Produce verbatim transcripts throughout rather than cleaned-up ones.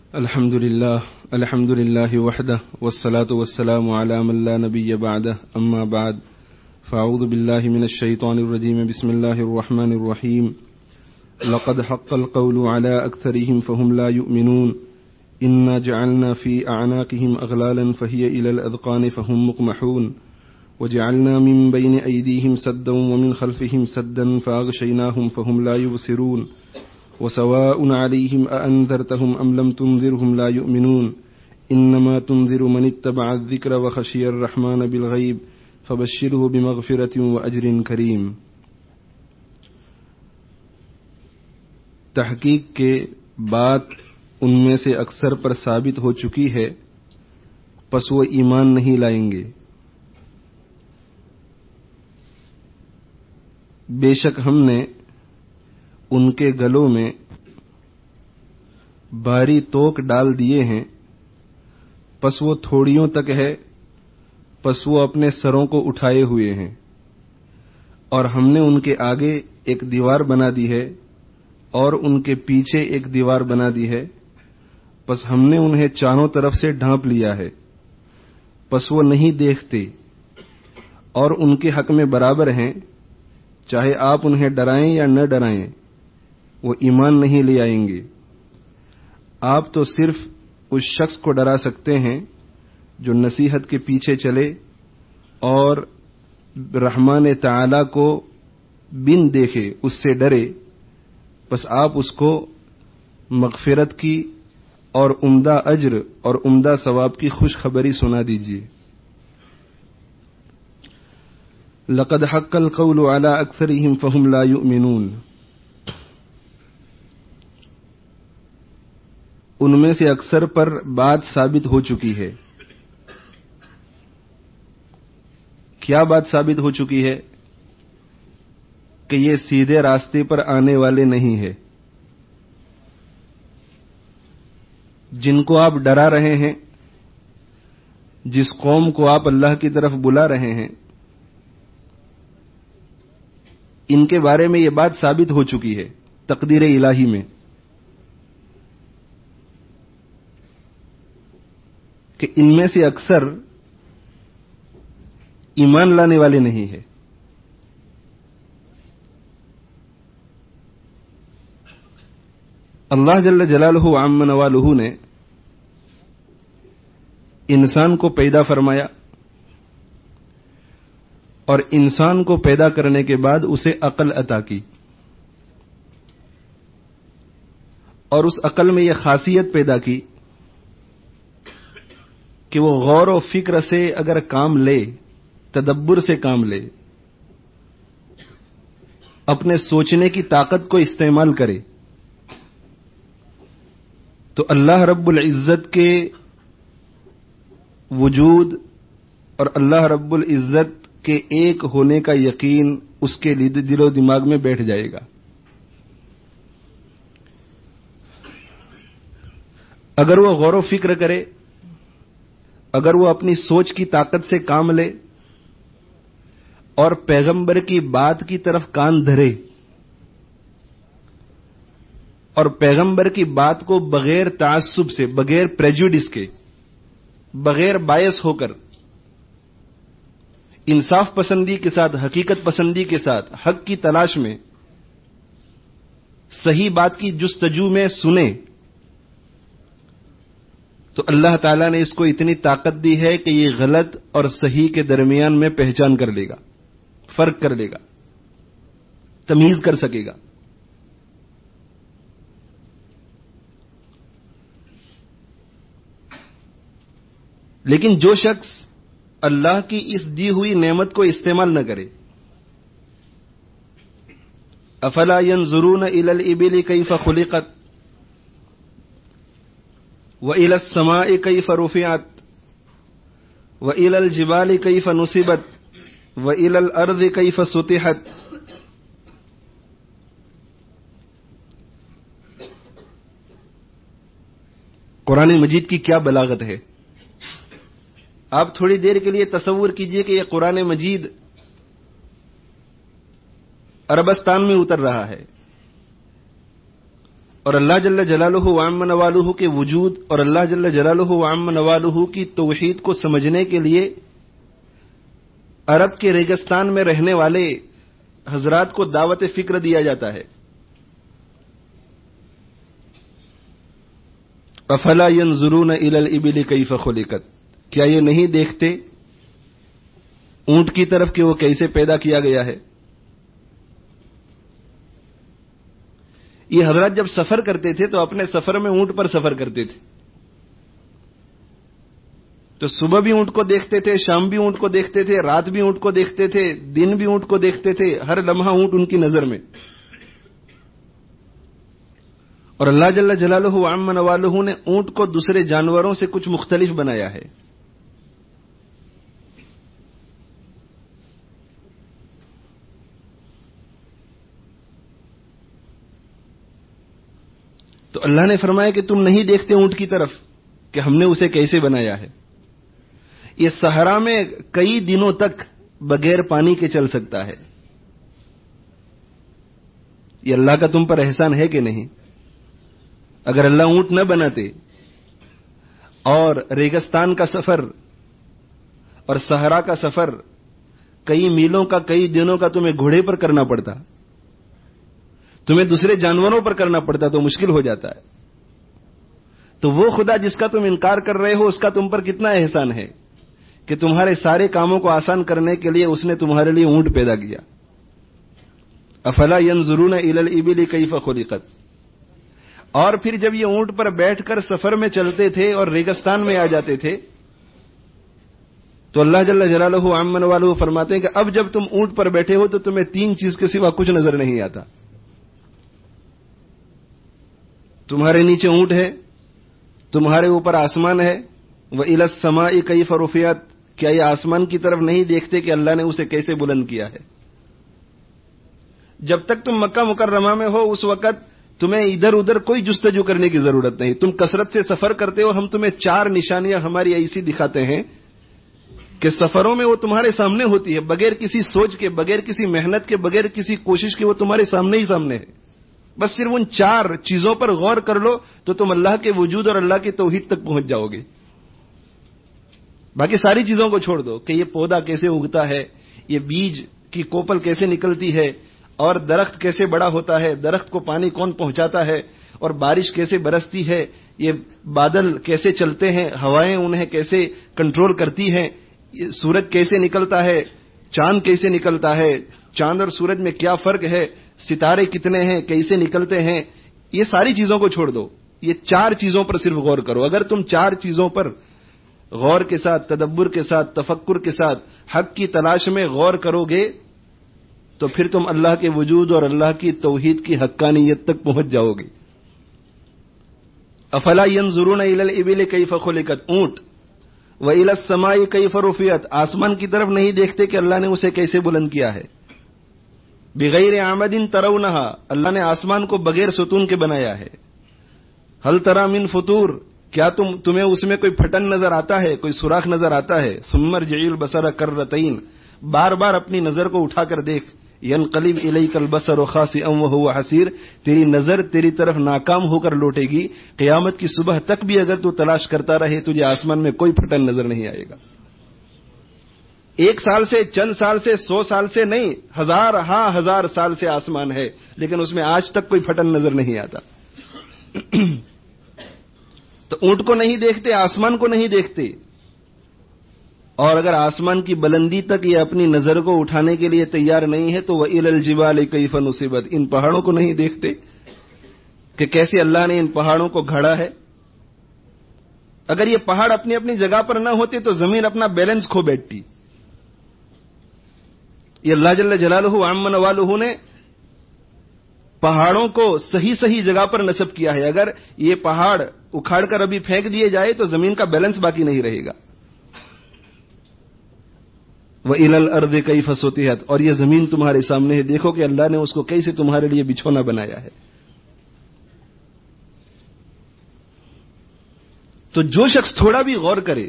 الحمد لله الحمد لله وحده والصلاة والسلام على من لا نبي بعده أما بعد فأعوذ بالله من الشيطان الرجيم بسم الله الرحمن الرحيم لقد حق القول على أكثرهم فهم لا يؤمنون إنا جعلنا في أعناقهم أغلالا فهي إلى الأذقان فهم مقمحون وجعلنا من بين أيديهم سدا ومن خلفهم سدا فأغشيناهم فهم لا يبصرون وسواء عليهم أأنذرتهم أم لم تنذرهم لا يؤمنون إنما تنذر من اتبع الذكر وخشي الرحمن بالغيب فبشره بمغفرة وأجر كريم. تحقیق کے بات ان میں سے اکثر پر ثابت ہو چکی ہے، پس وہ ایمان نہیں لائیں گے. بے شک ہم نے ان کے گلوں میں بھاری توق ڈال دیے ہیں، پس وہ تھوڑیوں تک ہے، پس وہ اپنے سروں کو اٹھائے ہوئے ہیں. اور ہم نے ان کے آگے ایک دیوار بنا دی ہے اور ان کے پیچھے ایک دیوار بنا دی ہے، پس ہم نے انہیں چاروں طرف سے ڈھانپ لیا ہے، پس وہ نہیں دیکھتے اور ان کے حق میں برابر ہیں، چاہے آپ انہیں ڈرائیں یا نہ ڈرائیں وہ ایمان نہیں لے آئیں گے. آپ تو صرف اس شخص کو ڈرا سکتے ہیں جو نصیحت کے پیچھے چلے اور رحمان تعالی کو بن دیکھے اس سے ڈرے، پس آپ اس کو مغفرت کی اور عمدہ اجر اور عمدہ ثواب کی خوشخبری سنا دیجیے. لقد حق القول على اکثرهم فهم لا يؤمنون. ان میں سے اکثر پر بات ثابت ہو چکی ہے. کیا بات ثابت ہو چکی ہے؟ کہ یہ سیدھے راستے پر آنے والے نہیں ہیں. جن کو آپ ڈرا رہے ہیں، جس قوم کو آپ اللہ کی طرف بلا رہے ہیں، ان کے بارے میں یہ بات ثابت ہو چکی ہے تقدیر الہی میں کہ ان میں سے اکثر ایمان لانے والے نہیں ہیں. اللہ جل جلالہ عم نوالہ نے انسان کو پیدا فرمایا اور انسان کو پیدا کرنے کے بعد اسے عقل عطا کی، اور اس عقل میں یہ خاصیت پیدا کی کہ وہ غور و فکر سے اگر کام لے، تدبر سے کام لے، اپنے سوچنے کی طاقت کو استعمال کرے، تو اللہ رب العزت کے وجود اور اللہ رب العزت کے ایک ہونے کا یقین اس کے دل و دماغ میں بیٹھ جائے گا. اگر وہ غور و فکر کرے، اگر وہ اپنی سوچ کی طاقت سے کام لے اور پیغمبر کی بات کی طرف کان دھرے اور پیغمبر کی بات کو بغیر تعصب سے، بغیر پریجوڈس کے، بغیر باعث ہو کر، انصاف پسندی کے ساتھ، حقیقت پسندی کے ساتھ، حق کی تلاش میں، صحیح بات کی جستجو میں سنے، تو اللہ تعالیٰ نے اس کو اتنی طاقت دی ہے کہ یہ غلط اور صحیح کے درمیان میں پہچان کر لے گا، فرق کر لے گا، تمیز کر سکے گا. لیکن جو شخص اللہ کی اس دی ہوئی نعمت کو استعمال نہ کرے، افلا ينظرون الى الابل كيف خلقت وَإِلَى السَّمَاءِ كَيْفَ رُفِعَتْ وَإِلَى الْجِبَالِ كَيْفَ نُصِبَتْ وَإِلَى الْأَرْضِ كَيْفَ سُطِحَتْ. قرآن مجید کی کیا بلاغت ہے! آپ تھوڑی دیر کے لیے تصور کیجئے کہ یہ قرآن مجید عربستان میں اتر رہا ہے، اور اللہ جل جلالہ و عم نوالہ کے وجود اور اللہ جل جلالہ و عم نوالہ کی توحید کو سمجھنے کے لیے عرب کے ریگستان میں رہنے والے حضرات کو دعوت فکر دیا جاتا ہے. افلا ينظرون الى الابل كيف خلقت، کیا یہ نہیں دیکھتے اونٹ کی طرف کہ وہ کیسے پیدا کیا گیا ہے. یہ حضرات جب سفر کرتے تھے تو اپنے سفر میں اونٹ پر سفر کرتے تھے، تو صبح بھی اونٹ کو دیکھتے تھے، شام بھی اونٹ کو دیکھتے تھے، رات بھی اونٹ کو دیکھتے تھے، دن بھی اونٹ کو دیکھتے تھے، ہر لمحہ اونٹ ان کی نظر میں. اور اللہ جل جلالہ و عم نوالہ نے اونٹ کو دوسرے جانوروں سے کچھ مختلف بنایا ہے. تو اللہ نے فرمایا کہ تم نہیں دیکھتے اونٹ کی طرف کہ ہم نے اسے کیسے بنایا ہے. یہ صحرا میں کئی دنوں تک بغیر پانی کے چل سکتا ہے. یہ اللہ کا تم پر احسان ہے کہ نہیں؟ اگر اللہ اونٹ نہ بناتے اور ریگستان کا سفر اور صحرا کا سفر کئی میلوں کا کئی دنوں کا تمہیں گھوڑے پر کرنا پڑتا، تمہیں دوسرے جانوروں پر کرنا پڑتا تو مشکل ہو جاتا ہے. تو وہ خدا جس کا تم انکار کر رہے ہو اس کا تم پر کتنا احسان ہے کہ تمہارے سارے کاموں کو آسان کرنے کے لیے اس نے تمہارے لیے اونٹ پیدا کیا. افلا ينظرون الى الابل كيف خلقت. اور پھر جب یہ اونٹ پر بیٹھ کر سفر میں چلتے تھے اور ریگستان میں آ جاتے تھے تو اللہ جل جلالہ و عم نوالہ فرماتے ہیں کہ اب جب تم اونٹ پر بیٹھے ہو تو تمہیں تین چیز کے سوا کچھ نظر نہیں آتا. تمہارے نیچے اونٹ ہے، تمہارے اوپر آسمان ہے. وَإِلَى السَّمَاءِ كَيْفَ رُفِعَتْ، کیا یہ آسمان کی طرف نہیں دیکھتے کہ اللہ نے اسے کیسے بلند کیا ہے. جب تک تم مکہ مکرمہ میں ہو اس وقت تمہیں ادھر ادھر کوئی جستجو کرنے کی ضرورت نہیں. تم کثرت سے سفر کرتے ہو، ہم تمہیں چار نشانیاں ہماری ایسی دکھاتے ہیں کہ سفروں میں وہ تمہارے سامنے ہوتی ہے، بغیر کسی سوچ کے، بغیر کسی محنت کے، بغیر کسی کوشش کے وہ تمہارے سامنے ہی سامنے ہے. بس صرف ان چار چیزوں پر غور کر لو تو تم اللہ کے وجود اور اللہ کی توحید تک پہنچ جاؤ گے. باقی ساری چیزوں کو چھوڑ دو کہ یہ پودا کیسے اگتا ہے، یہ بیج کی کوپل کیسے نکلتی ہے، اور درخت کیسے بڑا ہوتا ہے، درخت کو پانی کون پہنچاتا ہے، اور بارش کیسے برستی ہے، یہ بادل کیسے چلتے ہیں، ہوائیں انہیں کیسے کنٹرول کرتی ہیں، یہ سورج کیسے نکلتا ہے، چاند کیسے نکلتا ہے، چاند اور سورج میں کیا فرق ہے، ستارے کتنے ہیں، کیسے نکلتے ہیں. یہ ساری چیزوں کو چھوڑ دو، یہ چار چیزوں پر صرف غور کرو. اگر تم چار چیزوں پر غور کے ساتھ، تدبر کے ساتھ، تفکر کے ساتھ حق کی تلاش میں غور کرو گے تو پھر تم اللہ کے وجود اور اللہ کی توحید کی حقانیت تک پہنچ جاؤ گے. افلا ينظرون الى الابل كيف خلقت، اونٹ. والى السماء كيف رفعت، آسمان کی طرف نہیں دیکھتے کہ اللہ نے اسے کیسے بلند کیا ہے. بغیر عمد ترونها، اللہ نے آسمان کو بغیر ستون کے بنایا ہے. هل ترى من فطور، کیا تم تمہیں اس میں کوئی پھٹن نظر آتا ہے، کوئی سوراخ نظر آتا ہے. ثم ارجع البصر کرتين، بار بار اپنی نظر کو اٹھا کر دیکھ. ينقلب اليك البصر خاسئا وهو حسير، تیری نظر تیری طرف ناکام ہو کر لوٹے گی. قیامت کی صبح تک بھی اگر تو تلاش کرتا رہے تجھے آسمان میں کوئی پھٹن نظر نہیں آئے گا. ایک سال سے، چند سال سے، سو سال سے نہیں، ہزار ہاں ہزار سال سے آسمان ہے لیکن اس میں آج تک کوئی پھٹن نظر نہیں آتا. تو اونٹ کو نہیں دیکھتے، آسمان کو نہیں دیکھتے، اور اگر آسمان کی بلندی تک یہ اپنی نظر کو اٹھانے کے لیے تیار نہیں ہے تو وَإِلَى الْجِبَالِ كَيْفَ نُصِبَتْ، ان پہاڑوں کو نہیں دیکھتے کہ کیسے اللہ نے ان پہاڑوں کو گھڑا ہے. اگر یہ پہاڑ اپنی اپنی جگہ پر نہ ہوتے تو زمین اپنا بیلنس کھو بیٹھتی. یہ اللہ جل جلالہ و عم نوالہ نے پہاڑوں کو صحیح صحیح جگہ پر نصب کیا ہے. اگر یہ پہاڑ اکھاڑ کر ابھی پھینک دیے جائے تو زمین کا بیلنس باقی نہیں رہے گا. وَإِلَى الْأَرْضِ كَيْفَ سُطِحَتْ، اور یہ زمین تمہارے سامنے ہے، دیکھو کہ اللہ نے اس کو کیسے تمہارے لیے بچھونا بنایا ہے. تو جو شخص تھوڑا بھی غور کرے،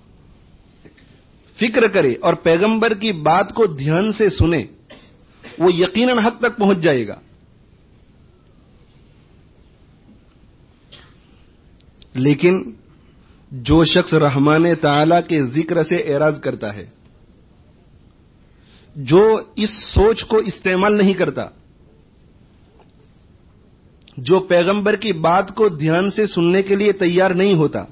فکر کرے اور پیغمبر کی بات کو دھیان سے سنے، وہ یقیناً حق تک پہنچ جائے گا. لیکن جو شخص رحمان تعالی کے ذکر سے اعراض کرتا ہے، جو اس سوچ کو استعمال نہیں کرتا، جو پیغمبر کی بات کو دھیان سے سننے کے لیے تیار نہیں ہوتا،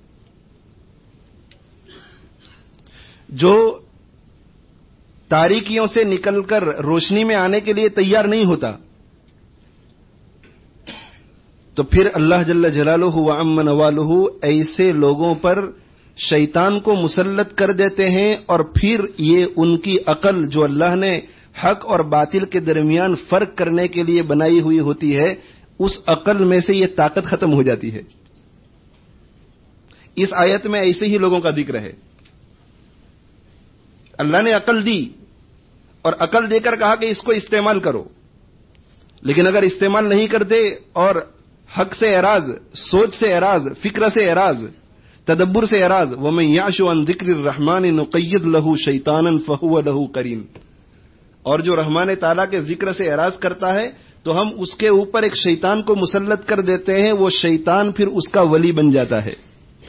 جو تاریکیوں سے نکل کر روشنی میں آنے کے لیے تیار نہیں ہوتا، تو پھر اللہ جل جلالہ و عم نوالہ ایسے لوگوں پر شیطان کو مسلط کر دیتے ہیں، اور پھر یہ ان کی عقل جو اللہ نے حق اور باطل کے درمیان فرق کرنے کے لیے بنائی ہوئی ہوتی ہے، اس عقل میں سے یہ طاقت ختم ہو جاتی ہے۔ اس آیت میں ایسے ہی لوگوں کا ذکر ہے۔ اللہ نے عقل دی اور عقل دے کر کہا کہ اس کو استعمال کرو، لیکن اگر استعمال نہیں کرتے اور حق سے اعراض، سوچ سے اعراض، فکر سے اعراض، تدبر سے اعراض، وَمَن يَعْشُ عَن ذِكْرِ الرَّحْمَنِ نُقَيِّضْ لَهُ شَيْطَانًا فَهُوَ لَهُ قَرِينٌ، اور جو رحمان تعالیٰ کے ذکر سے اعراض کرتا ہے تو ہم اس کے اوپر ایک شیطان کو مسلط کر دیتے ہیں، وہ شیطان پھر اس کا ولی بن جاتا ہے۔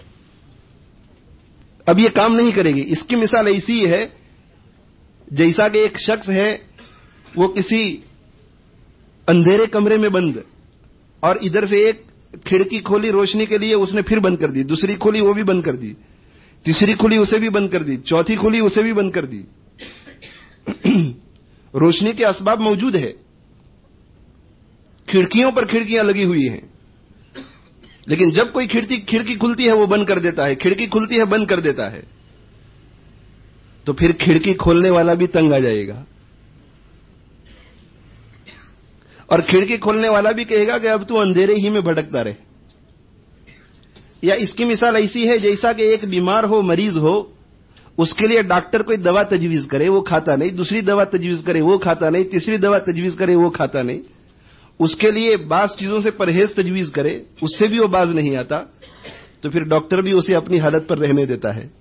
اب یہ کام نہیں کرے گی۔ اس کی مثال ایسی ہے جیسا کہ ایک شخص ہے، وہ کسی اندھیرے کمرے میں بند، اور ادھر سے ایک کھڑکی کھولی روشنی کے لیے، اس نے پھر بند کر دی، دوسری کھولی وہ بھی بند کر دی، تیسری کھولی اسے بھی بند کر دی، چوتھی کھولی اسے بھی بند کر دی۔ روشنی کے اسباب موجود ہے، کھڑکیوں پر کھڑکیاں لگی ہوئی ہیں، لیکن جب کوئی کھڑکی کھڑکی کھلتی ہے وہ بند کر دیتا ہے، کھڑکی کھلتی ہے بند کر دیتا ہے، تو پھر کھڑکی کھولنے والا بھی تنگ آ جائے گا، اور کھڑکی کھولنے والا بھی کہے گا کہ اب تو اندھیرے ہی میں بھٹکتا رہے۔ یا اس کی مثال ایسی ہے جیسا کہ ایک بیمار ہو، مریض ہو، اس کے لیے ڈاکٹر کوئی دوا تجویز کرے وہ کھاتا نہیں، دوسری دوا تجویز کرے وہ کھاتا نہیں، تیسری دوا تجویز کرے وہ کھاتا نہیں، اس کے لیے بعض چیزوں سے پرہیز تجویز کرے، اس سے بھی وہ باز نہیں آتا، تو پھر ڈاکٹر بھی اسے اپنی حالت پر رہنے دیتا ہے۔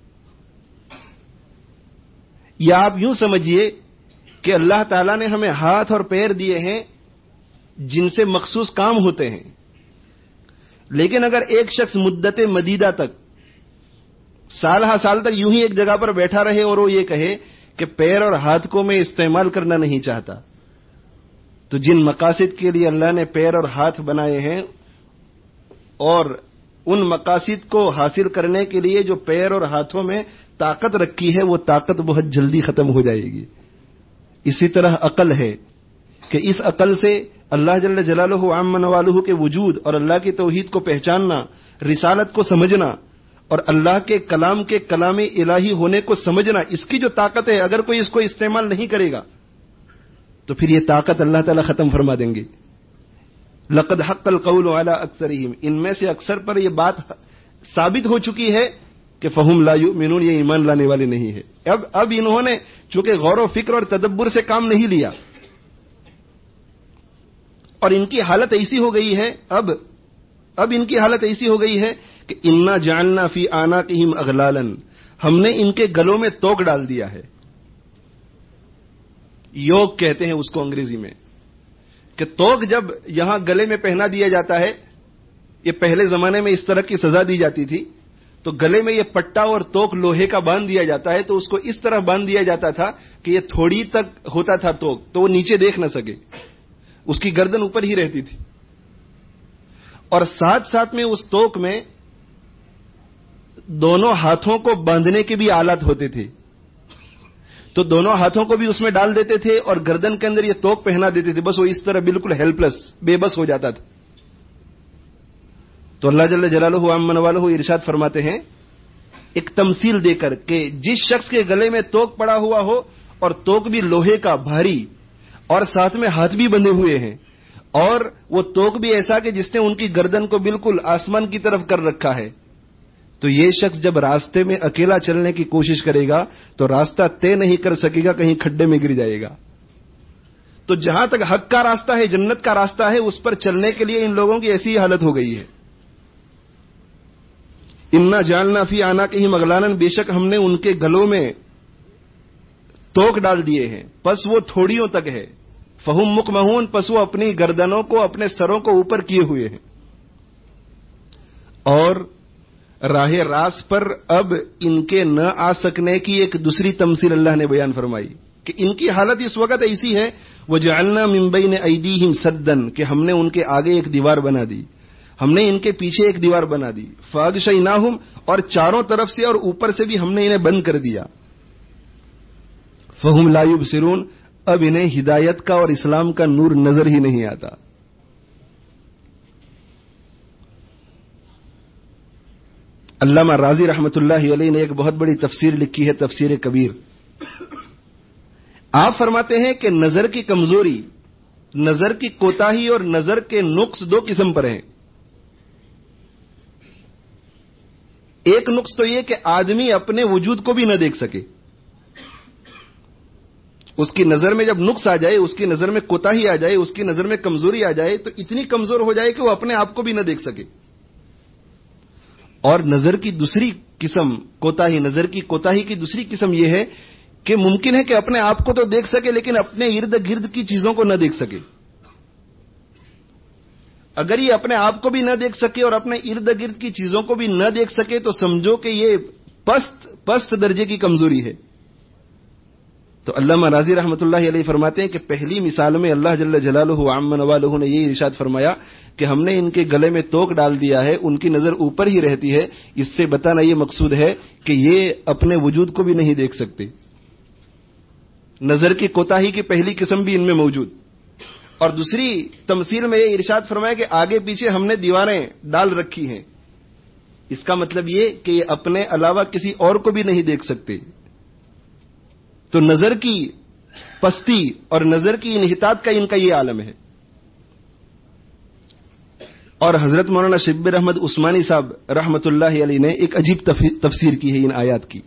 یا آپ یوں سمجھیے کہ اللہ تعالیٰ نے ہمیں ہاتھ اور پیر دیے ہیں جن سے مخصوص کام ہوتے ہیں، لیکن اگر ایک شخص مدت مدیدہ تک، سال ہا سال تک یوں ہی ایک جگہ پر بیٹھا رہے اور وہ یہ کہے کہ پیر اور ہاتھ کو میں استعمال کرنا نہیں چاہتا، تو جن مقاصد کے لیے اللہ نے پیر اور ہاتھ بنائے ہیں، اور ان مقاصد کو حاصل کرنے کے لیے جو پیر اور ہاتھوں میں طاقت رکھی ہے، وہ طاقت بہت جلدی ختم ہو جائے گی۔ اسی طرح عقل ہے کہ اس عقل سے اللہ جل جلالہ عم نوالہ کے وجود اور اللہ کی توحید کو پہچاننا، رسالت کو سمجھنا، اور اللہ کے کلام کے کلام الہی ہونے کو سمجھنا، اس کی جو طاقت ہے، اگر کوئی اس کو استعمال نہیں کرے گا تو پھر یہ طاقت اللہ تعالیٰ ختم فرما دیں گے۔ لقد حق القول علی اکثرہم، ان میں سے اکثر پر یہ بات ثابت ہو چکی ہے کہ فہم لا یؤمنون، یہ ایمان لانے والے نہیں ہے۔ اب اب انہوں نے چونکہ غور و فکر اور تدبر سے کام نہیں لیا، اور ان کی حالت ایسی ہو گئی ہے، اب اب ان کی حالت ایسی ہو گئی ہے کہ انا جعلنا فی اعناقہم اغلالا، ہم نے ان کے گلوں میں توق ڈال دیا ہے۔ یوگ کہتے ہیں اس کو انگریزی میں، کہ توق جب یہاں گلے میں پہنا دیا جاتا ہے، یہ پہلے زمانے میں اس طرح کی سزا دی جاتی تھی، تو گلے میں یہ پٹا اور توق لوہے کا باندھ دیا جاتا ہے، تو اس کو اس طرح باندھ دیا جاتا تھا کہ یہ تھوڑی تک ہوتا تھا توق، تو وہ نیچے دیکھ نہ سکے، اس کی گردن اوپر ہی رہتی تھی، اور ساتھ ساتھ میں اس توق میں دونوں ہاتھوں کو باندھنے کے بھی آلات ہوتے تھے، تو دونوں ہاتھوں کو بھی اس میں ڈال دیتے تھے اور گردن کے اندر یہ توق پہنا دیتے تھے، بس وہ اس طرح بالکل ہیلپلس، بے بس ہو جاتا تھا۔ تو اللہ جل جلالہ عم نوالہ ارشاد فرماتے ہیں ایک تمثیل دے کر کہ جس شخص کے گلے میں توق پڑا ہوا ہو اور توق بھی لوہے کا بھاری اور ساتھ میں ہاتھ بھی بندھے ہوئے ہیں اور وہ توق بھی ایسا کہ جس نے ان کی گردن کو بالکل آسمان کی طرف کر رکھا ہے، تو یہ شخص جب راستے میں اکیلا چلنے کی کوشش کرے گا تو راستہ طے نہیں کر سکے گا، کہیں کھڈے میں گر جائے گا۔ تو جہاں تک حق کا راستہ ہے، جنت کا راستہ ہے، اس پر چلنے کے لیے ان لوگوں کی ایسی حالت ہو گئی ہے۔ انا جعلنا فی اعناقہم اغلالا، بے شک ہم نے ان کے گلوں میں توق ڈال دیے ہیں، پس وہ تھوڑیوں تک ہے، فہم مقمحون، پس وہ اپنی گردنوں کو، اپنے سروں کو اوپر کیے ہوئے ہیں۔ اور راہ راست پر اب ان کے نہ آ سکنے کی ایک دوسری تمثیل اللہ نے بیان فرمائی کہ ان کی حالت اس وقت ایسی ہے وَجَعَلْنَا مِن بَيْنِ أَيْدِيهِمْ سَدًّا کہ ہم نے ان کے آگے ایک دیوار بنا دی, ہم نے ان کے پیچھے ایک دیوار بنا دی, فَأَغْشَيْنَاهُمْ اور چاروں طرف سے اور اوپر سے بھی ہم نے انہیں بند کر دیا, فَهُمْ لَا يُبْصِرُونَ اب انہیں ہدایت کا اور اسلام کا نور نظر ہی نہیں آتا. علامہ رازی رحمۃ اللہ علیہ نے ایک بہت بڑی تفسیر لکھی ہے, تفسیر کبیر. آپ فرماتے ہیں کہ نظر کی کمزوری, نظر کی کوتاہی اور نظر کے نقص دو قسم پر ہیں. ایک نقص تو یہ کہ آدمی اپنے وجود کو بھی نہ دیکھ سکے, اس کی نظر میں جب نقص آ جائے, اس کی نظر میں کوتاہی آ جائے, اس کی نظر میں کمزوری آ جائے تو اتنی کمزور ہو جائے کہ وہ اپنے آپ کو بھی نہ دیکھ سکے. اور نظر کی دوسری قسم کوتاہی, نظر کی کوتاہی کی دوسری قسم یہ ہے کہ ممکن ہے کہ اپنے آپ کو تو دیکھ سکے لیکن اپنے ارد گرد کی چیزوں کو نہ دیکھ سکے. اگر یہ اپنے آپ کو بھی نہ دیکھ سکے اور اپنے ارد گرد کی چیزوں کو بھی نہ دیکھ سکے تو سمجھو کہ یہ پست پست درجے کی کمزوری ہے. تو علامہ رازی رحمۃ اللہ علیہ فرماتے ہیں کہ پہلی مثال میں اللہ جل جلالہ وعم نوالہ نے یہ ارشاد فرمایا کہ ہم نے ان کے گلے میں توک ڈال دیا ہے, ان کی نظر اوپر ہی رہتی ہے. اس سے بتانا یہ مقصود ہے کہ یہ اپنے وجود کو بھی نہیں دیکھ سکتے. نظر کی کوتاہی کی پہلی قسم بھی ان میں موجود. اور دوسری تمثیل میں یہ ارشاد فرمایا کہ آگے پیچھے ہم نے دیواریں ڈال رکھی ہیں. اس کا مطلب یہ کہ یہ اپنے علاوہ کسی اور کو بھی نہیں دیکھ سکتے. تو نظر کی پستی اور نظر کی انحطاط کا ان کا یہ عالم ہے. اور حضرت مولانا شبیر احمد عثمانی صاحب رحمۃ اللہ علیہ نے ایک عجیب تفسیر کی ہے ان آیات کی.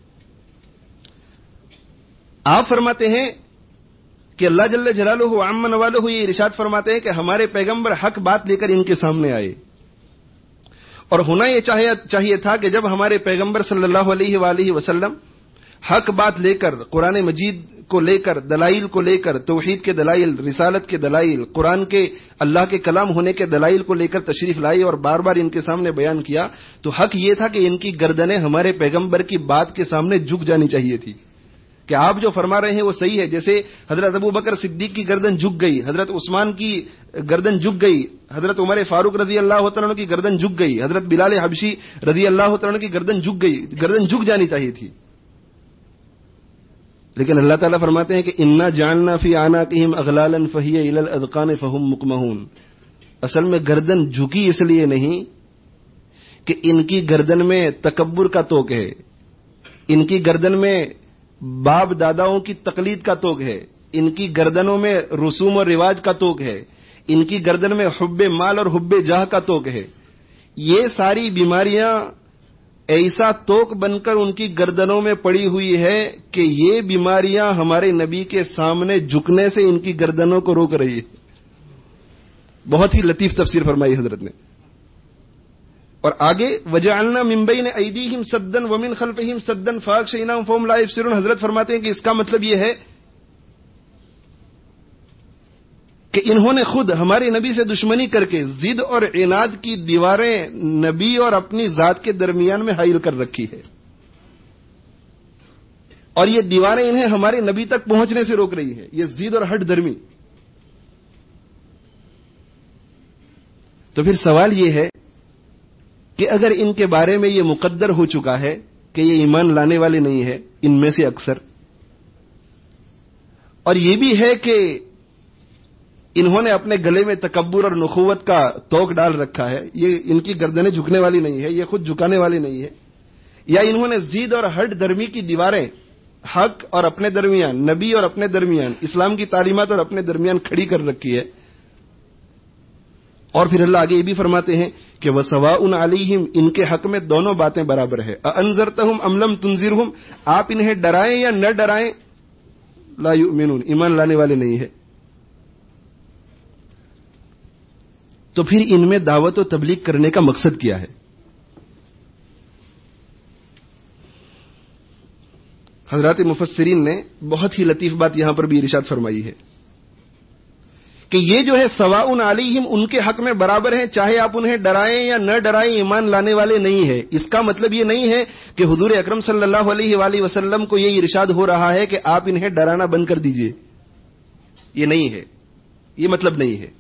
آپ فرماتے ہیں کہ اللہ جل جلالہ وعم نوالہ یہ ارشاد فرماتے ہیں کہ ہمارے پیغمبر حق بات لے کر ان کے سامنے آئے. اور ہونا یہ چاہیے تھا کہ جب ہمارے پیغمبر صلی اللہ علیہ وآلہ وسلم حق بات لے کر, قرآن مجید کو لے کر, دلائل کو لے کر, توحید کے دلائل, رسالت کے دلائل, قرآن کے اللہ کے کلام ہونے کے دلائل کو لے کر تشریف لائی اور بار بار ان کے سامنے بیان کیا, تو حق یہ تھا کہ ان کی گردنیں ہمارے پیغمبر کی بات کے سامنے جھک جانی چاہیے تھی کہ آپ جو فرما رہے ہیں وہ صحیح ہے. جیسے حضرت ابو بکر صدیق کی گردن جھک گئی, حضرت عثمان کی گردن جھک گئی, حضرت عمر فاروق رضی اللہ تعالیٰ عنہ کی گردن جھک گئی, حضرت بلال حبشی رضی اللہ تعالیٰ عنہ کی گردن جھک گئی, گردن جھک جانی چاہیے تھی. لیکن اللہ تعالیٰ فرماتے ہیں کہ انا جعلنا فی اعناقہم اغلالا فہی الی الاذقان فہم مقمحون. اصل میں گردن جھکی اس لیے نہیں کہ ان کی گردن میں تکبر کا توق ہے, ان کی گردن میں باپ داداؤں کی تقلید کا توق ہے, ان کی گردنوں میں رسوم و رواج کا توق ہے, ان کی گردن میں حب مال اور حب جاہ کا توق ہے. یہ ساری بیماریاں ایسا توق بن کر ان کی گردنوں میں پڑی ہوئی ہے کہ یہ بیماریاں ہمارے نبی کے سامنے جھکنے سے ان کی گردنوں کو روک رہی ہے. بہت ہی لطیف تفسیر فرمائی حضرت نے. اور آگے وجعلنا من بین ایدیہم سدا ومن خلفہم سدا فاغشیناہم فہم لا یبصرون. حضرت فرماتے ہیں کہ اس کا مطلب یہ ہے کہ انہوں نے خود ہمارے نبی سے دشمنی کر کے ضد اور عناد کی دیواریں نبی اور اپنی ذات کے درمیان میں حائل کر رکھی ہے, اور یہ دیواریں انہیں ہمارے نبی تک پہنچنے سے روک رہی ہے. یہ ضد اور ہٹ درمی. تو پھر سوال یہ ہے کہ اگر ان کے بارے میں یہ مقدر ہو چکا ہے کہ یہ ایمان لانے والے نہیں ہیں ان میں سے اکثر, اور یہ بھی ہے کہ انہوں نے اپنے گلے میں تکبر اور نخوت کا توق ڈال رکھا ہے, یہ ان کی گردنیں جھکنے والی نہیں ہے, یہ خود جھکانے والی نہیں ہے, یا انہوں نے ضد اور ہٹ درمی کی دیواریں حق اور اپنے درمیان, نبی اور اپنے درمیان, اسلام کی تعلیمات اور اپنے درمیان کھڑی کر رکھی ہے. اور پھر اللہ آگے یہ بھی فرماتے ہیں کہ وَسَوَاءٌ عَلَيْهِمْ ان کے حق میں دونوں باتیں برابر ہے. أَأَنذَرْتَهُمْ أَمْ لَمْ تُنذِرْهُمْ آپ انہیں ڈرائیں یا نہ ڈرائیں, لا يؤمنون ایمان لانے والے نہیں ہے. تو پھر ان میں دعوت و تبلیغ کرنے کا مقصد کیا ہے؟ حضرات مفسرین نے بہت ہی لطیف بات یہاں پر بھی ارشاد فرمائی ہے کہ یہ جو ہے سواء علیہم ان کے حق میں برابر ہیں، چاہے آپ انہیں ڈرائیں یا نہ ڈرائیں، ایمان لانے والے نہیں ہے۔ اس کا مطلب یہ نہیں ہے کہ حضور اکرم صلی اللہ علیہ وآلہ وسلم کو یہ ارشاد ہو رہا ہے کہ آپ انہیں ڈرانا بند کر دیجئے، یہ نہیں ہے، یہ مطلب نہیں ہے،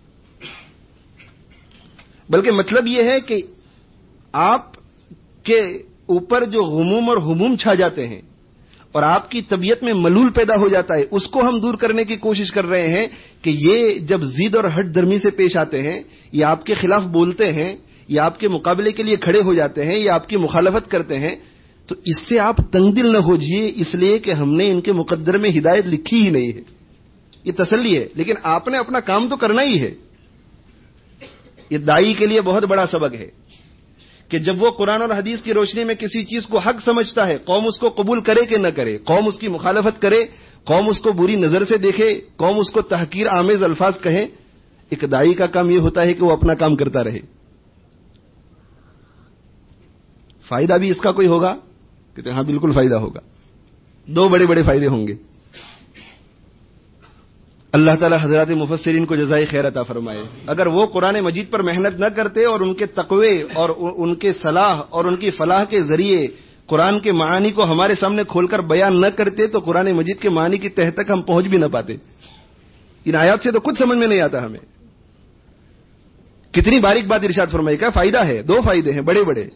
بلکہ مطلب یہ ہے کہ آپ کے اوپر جو غموم اور ہموم چھا جاتے ہیں اور آپ کی طبیعت میں ملول پیدا ہو جاتا ہے، اس کو ہم دور کرنے کی کوشش کر رہے ہیں کہ یہ جب ضد اور ہٹ درمی سے پیش آتے ہیں، یہ آپ کے خلاف بولتے ہیں، یہ آپ کے مقابلے کے لیے کھڑے ہو جاتے ہیں، یہ آپ کی مخالفت کرتے ہیں، تو اس سے آپ تنگ دل نہ ہو جائیے، اس لیے کہ ہم نے ان کے مقدر میں ہدایت لکھی ہی نہیں ہے، یہ تسلی ہے، لیکن آپ نے اپنا کام تو کرنا ہی ہے۔ یہ دائی کے لیے بہت بڑا سبق ہے کہ جب وہ قرآن اور حدیث کی روشنی میں کسی چیز کو حق سمجھتا ہے، قوم اس کو قبول کرے کہ نہ کرے، قوم اس کی مخالفت کرے، قوم اس کو بری نظر سے دیکھے، قوم اس کو تحقیر آمیز الفاظ کہے، ایک دائی کا کام یہ ہوتا ہے کہ وہ اپنا کام کرتا رہے۔ فائدہ بھی اس کا کوئی ہوگا؟ کہتے ہیں ہاں بالکل فائدہ ہوگا، دو بڑے بڑے فائدے ہوں گے۔ اللہ تعالی حضرات مفسرین کو جزائے خیر عطا فرمائے۔ اگر وہ قرآن مجید پر محنت نہ کرتے اور ان کے تقوی اور ان کے صلاح اور ان کی فلاح کے ذریعے قرآن کے معانی کو ہمارے سامنے کھول کر بیان نہ کرتے تو قرآن مجید کے معانی کی تہ تک ہم پہنچ بھی نہ پاتے۔ ان آیات سے تو کچھ سمجھ میں نہیں آتا ہمیں، کتنی باریک بات ارشاد فرمائی، کا فائدہ ہے، دو فائدے ہیں بڑے بڑے۔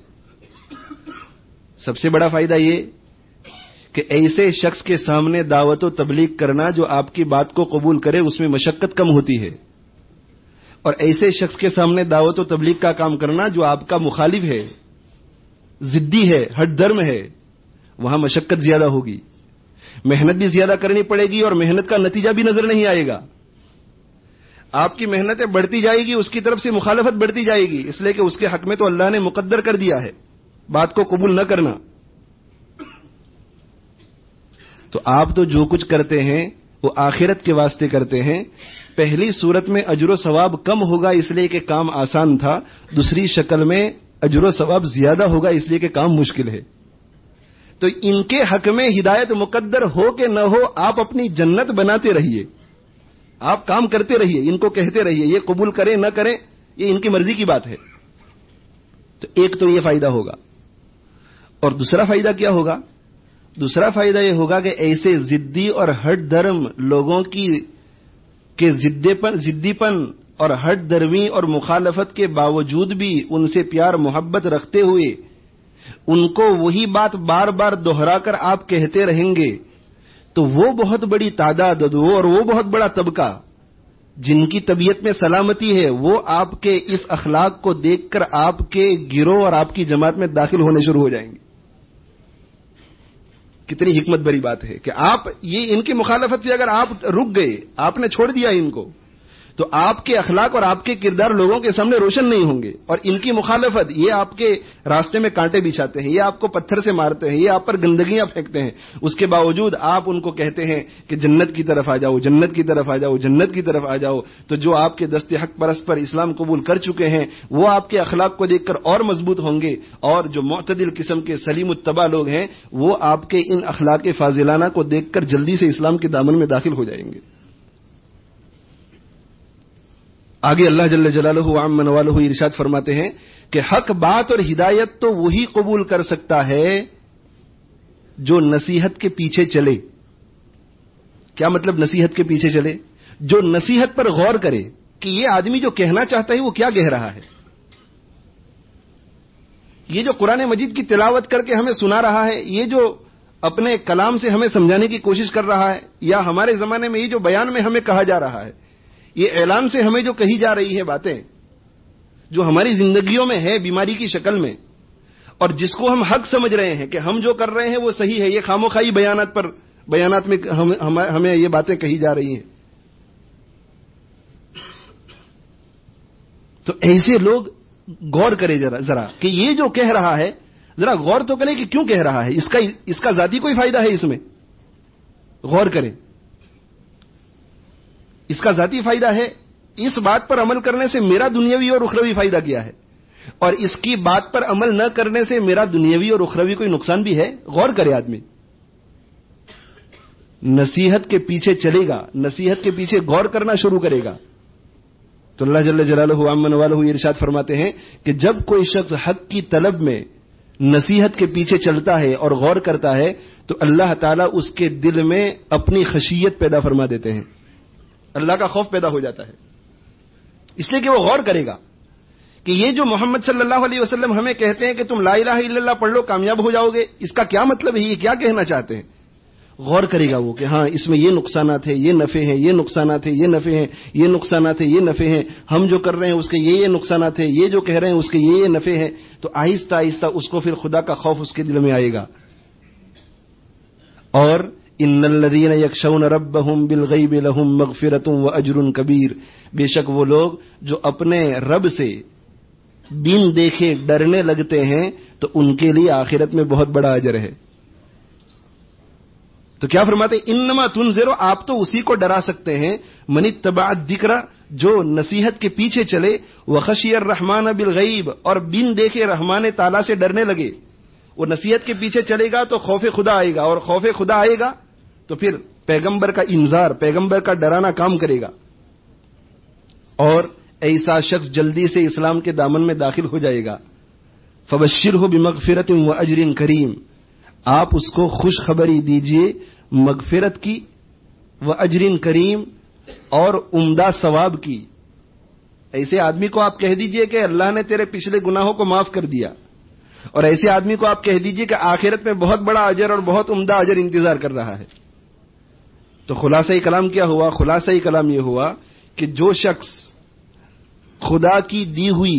سب سے بڑا فائدہ یہ کہ ایسے شخص کے سامنے دعوت و تبلیغ کرنا جو آپ کی بات کو قبول کرے، اس میں مشقت کم ہوتی ہے، اور ایسے شخص کے سامنے دعوت و تبلیغ کا کام کرنا جو آپ کا مخالف ہے، ضدی ہے، ہٹ درم ہے، وہاں مشقت زیادہ ہوگی، محنت بھی زیادہ کرنی پڑے گی، اور محنت کا نتیجہ بھی نظر نہیں آئے گا۔ آپ کی محنتیں بڑھتی جائے گی، اس کی طرف سے مخالفت بڑھتی جائے گی، اس لیے کہ اس کے حق میں تو اللہ نے مقدر کر دیا ہے بات کو قبول نہ کرنا۔ تو آپ تو جو کچھ کرتے ہیں وہ آخرت کے واسطے کرتے ہیں۔ پہلی صورت میں اجر و ثواب کم ہوگا اس لیے کہ کام آسان تھا، دوسری شکل میں اجر و ثواب زیادہ ہوگا اس لیے کہ کام مشکل ہے۔ تو ان کے حق میں ہدایت مقدر ہو کہ نہ ہو، آپ اپنی جنت بناتے رہیے، آپ کام کرتے رہیے، ان کو کہتے رہیے، یہ قبول کریں نہ کریں یہ ان کی مرضی کی بات ہے۔ تو ایک تو یہ فائدہ ہوگا، اور دوسرا فائدہ کیا ہوگا؟ دوسرا فائدہ یہ ہوگا کہ ایسے ضدی اور ہٹ درم لوگوں کی کے ضدی پن ضدی پن اور ہٹ درمی اور مخالفت کے باوجود بھی ان سے پیار محبت رکھتے ہوئے ان کو وہی بات بار بار دہرا کر آپ کہتے رہیں گے، تو وہ بہت بڑی تعداد وہ اور وہ بہت بڑا طبقہ جن کی طبیعت میں سلامتی ہے، وہ آپ کے اس اخلاق کو دیکھ کر آپ کے گروہ اور آپ کی جماعت میں داخل ہونے شروع ہو جائیں گے۔ کتنی حکمت بری بات ہے کہ آپ یہ ان کی مخالفت سے اگر آپ رک گئے، آپ نے چھوڑ دیا ان کو، تو آپ کے اخلاق اور آپ کے کردار لوگوں کے سامنے روشن نہیں ہوں گے، اور ان کی مخالفت یہ آپ کے راستے میں کانٹے بچھاتے ہیں، یہ آپ کو پتھر سے مارتے ہیں، یہ آپ پر گندگیاں پھینکتے ہیں، اس کے باوجود آپ ان کو کہتے ہیں کہ جنت کی طرف آ جاؤ، جنت کی طرف آ جاؤ، جنت کی طرف آ جاؤ۔ تو جو آپ کے دست حق پرست پر اسلام قبول کر چکے ہیں وہ آپ کے اخلاق کو دیکھ کر اور مضبوط ہوں گے، اور جو معتدل قسم کے سلیم الطبع لوگ ہیں وہ آپ کے ان اخلاق فاضلانہ کو دیکھ کر جلدی سے اسلام کے دامن میں داخل ہو جائیں گے۔ آگے اللہ جل جلالہ وعم نوالہ ارشاد فرماتے ہیں کہ حق بات اور ہدایت تو وہی قبول کر سکتا ہے جو نصیحت کے پیچھے چلے۔ کیا مطلب نصیحت کے پیچھے چلے؟ جو نصیحت پر غور کرے کہ یہ آدمی جو کہنا چاہتا ہے وہ کیا کہہ رہا ہے، یہ جو قرآن مجید کی تلاوت کر کے ہمیں سنا رہا ہے، یہ جو اپنے کلام سے ہمیں سمجھانے کی کوشش کر رہا ہے، یا ہمارے زمانے میں یہ جو بیان میں ہمیں کہا جا رہا ہے، یہ اعلان سے ہمیں جو کہی جا رہی ہے باتیں جو ہماری زندگیوں میں ہے بیماری کی شکل میں، اور جس کو ہم حق سمجھ رہے ہیں کہ ہم جو کر رہے ہیں وہ صحیح ہے، یہ خاموخائی بیانات پر بیانات میں ہم, ہم, ہمیں یہ باتیں کہی جا رہی ہیں، تو ایسے لوگ غور کرے ذرا ذرا کہ یہ جو کہہ رہا ہے ذرا غور تو کریں کہ کیوں کہہ رہا ہے، اس کا اس کا ذاتی کوئی فائدہ ہے اس میں، غور کریں اس کا ذاتی فائدہ ہے، اس بات پر عمل کرنے سے میرا دنیاوی اور اخروی فائدہ کیا ہے، اور اس کی بات پر عمل نہ کرنے سے میرا دنیاوی اور اخروی کوئی نقصان بھی ہے، غور کرے آدمی، نصیحت کے پیچھے چلے گا، نصیحت کے پیچھے غور کرنا شروع کرے گا، تو اللہ جل جلالہ عمن والہ ارشاد فرماتے ہیں کہ جب کوئی شخص حق کی طلب میں نصیحت کے پیچھے چلتا ہے اور غور کرتا ہے تو اللہ تعالیٰ اس کے دل میں اپنی خشیت پیدا فرما دیتے ہیں، اللہ کا خوف پیدا ہو جاتا ہے، اس لیے کہ وہ غور کرے گا کہ یہ جو محمد صلی اللہ علیہ وسلم ہمیں کہتے ہیں کہ تم لا الہ الا اللہ پڑھ لو کامیاب ہو جاؤ گے، اس کا کیا مطلب ہے، یہ کیا کہنا چاہتے ہیں؟ غور کرے گا وہ کہ ہاں اس میں یہ نقصانات ہیں، یہ نفع ہیں، یہ نقصانات ہیں، یہ نفع ہیں، یہ نقصانات ہیں، یہ نفع ہیں، ہم جو کر رہے ہیں اس کے یہ یہ نقصانات ہیں، یہ جو کہہ رہے ہیں اس کے یہ یہ نفع ہیں، تو آہستہ آہستہ اس کو پھر خدا کا خوف اس کے دل میں آئے گا۔ اور ان الذین یخشون ربهم بالغیب لهم مغفرۃ واجر کبیر، بے شک وہ لوگ جو اپنے رب سے بن دیکھے ڈرنے لگتے ہیں تو ان کے لیے آخرت میں بہت بڑا اجر ہے۔ تو کیا فرماتے ہیں؟ انما تنذر، آپ تو اسی کو ڈرا سکتے ہیں، من اتبع الذکر، جو نصیحت کے پیچھے چلے، وخشی الرحمن بالغیب، اور بن دیکھے رحمان تعالیٰ سے ڈرنے لگے۔ وہ نصیحت کے پیچھے چلے گا تو خوف خدا آئے گا، اور خوف خدا آئے گا تو پھر پیغمبر کا انذار، پیغمبر کا ڈرانا کام کرے گا، اور ایسا شخص جلدی سے اسلام کے دامن میں داخل ہو جائے گا۔ فبشرہ بمغفرۃ واجر کریم، آپ اس کو خوشخبری دیجئے مغفرت کی، واجر کریم، اور عمدہ ثواب کی۔ ایسے آدمی کو آپ کہہ دیجئے کہ اللہ نے تیرے پچھلے گناہوں کو معاف کر دیا، اور ایسے آدمی کو آپ کہہ دیجئے کہ آخرت میں بہت بڑا اجر اور بہت عمدہ اجر انتظار کر رہا ہے۔ تو خلاصہ کلام کیا ہوا؟ خلاصہ کلام یہ ہوا کہ جو شخص خدا کی دی ہوئی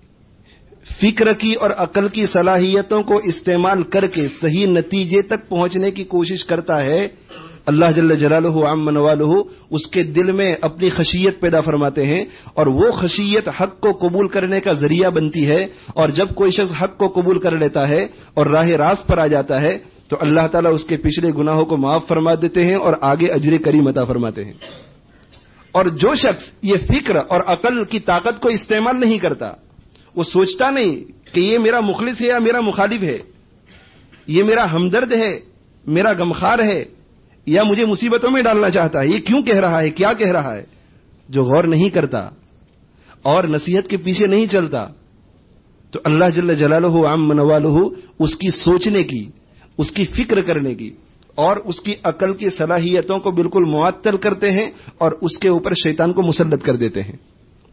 فکر کی اور عقل کی صلاحیتوں کو استعمال کر کے صحیح نتیجے تک پہنچنے کی کوشش کرتا ہے، اللہ جل جلالہ عمن والہ اس کے دل میں اپنی خشیت پیدا فرماتے ہیں، اور وہ خشیت حق کو قبول کرنے کا ذریعہ بنتی ہے، اور جب کوئی شخص حق کو قبول کر لیتا ہے اور راہ راست پر آ جاتا ہے تو اللہ تعالیٰ اس کے پچھلے گناہوں کو معاف فرما دیتے ہیں اور آگے اجر کریم عطا فرماتے ہیں۔ اور جو شخص یہ فکر اور عقل کی طاقت کو استعمال نہیں کرتا، وہ سوچتا نہیں کہ یہ میرا مخلص ہے یا میرا مخالف ہے، یہ میرا ہمدرد ہے، میرا غمخوار ہے، یا مجھے مصیبتوں میں ڈالنا چاہتا ہے، یہ کیوں کہہ رہا ہے، کیا کہہ رہا ہے، جو غور نہیں کرتا اور نصیحت کے پیچھے نہیں چلتا، تو اللہ جل جلالہ عمن والہ اس کی سوچنے کی، اس کی فکر کرنے کی اور اس کی عقل کی صلاحیتوں کو بالکل معطل کرتے ہیں اور اس کے اوپر شیطان کو مسلط کر دیتے ہیں۔